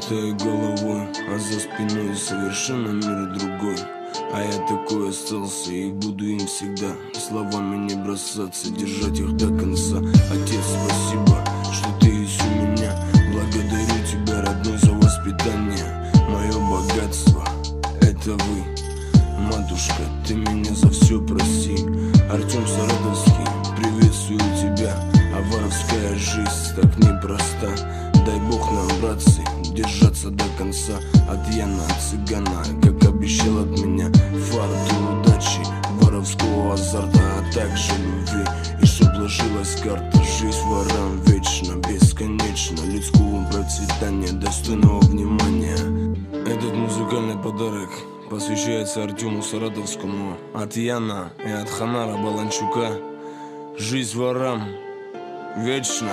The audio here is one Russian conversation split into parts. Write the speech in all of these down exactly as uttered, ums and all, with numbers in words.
Побитой головой, а за спиной совершенно мир другой. А я такой остался и буду им всегда. Словами не бросаться, держать их до конца. Отец, спасибо, что ты есть у меня. Благодарю тебя, родной, за воспитание. Мое богатство — это вы. Матушка, ты меня за все прости. Артем Саратовский, приветствую тебя. А воровская жизнь так непроста. Дай Бог нам, братцы, держаться до конца. От Яна, цыгана, как обещал от меня. Фарт и удачи, воровского азарта, а также любви. И чтоб ложилась карта, жизнь ворам вечно, бесконечно. Людского процветания, достойного внимания. Этот музыкальный подарок посвящается Артему Саратовскому от Яна и от Ханара Баланчука. Жизнь ворам вечно.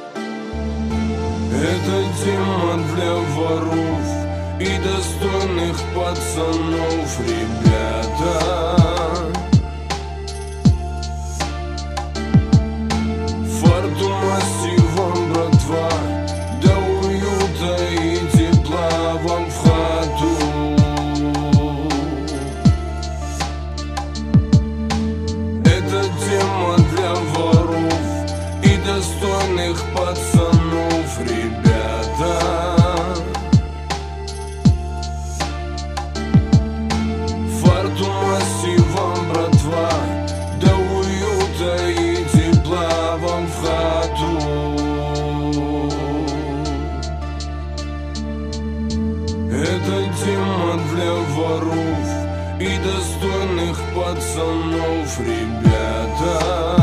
Это тема для воров и достойных пацанов, ребята. Фарту массивом, братва, до уюта и тепла вам в хату. Это тема для воров и достойных пацанов, ребята. Фарту массивом, братва, до уюта и тепла вам в хату. Это тема для воров и достойных пацанов, ребята.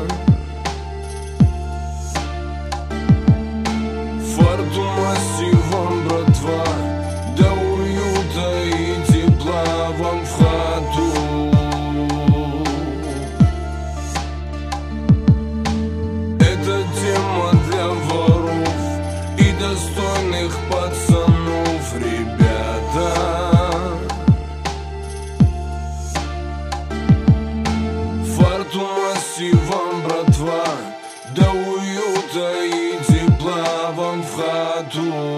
Фарту массивом, братва, до уюта и тепла вам в хату. Это тема для воров и достойных пацанов, ребята. Фарту массивом, братва, до уюта и тепла вам в хату.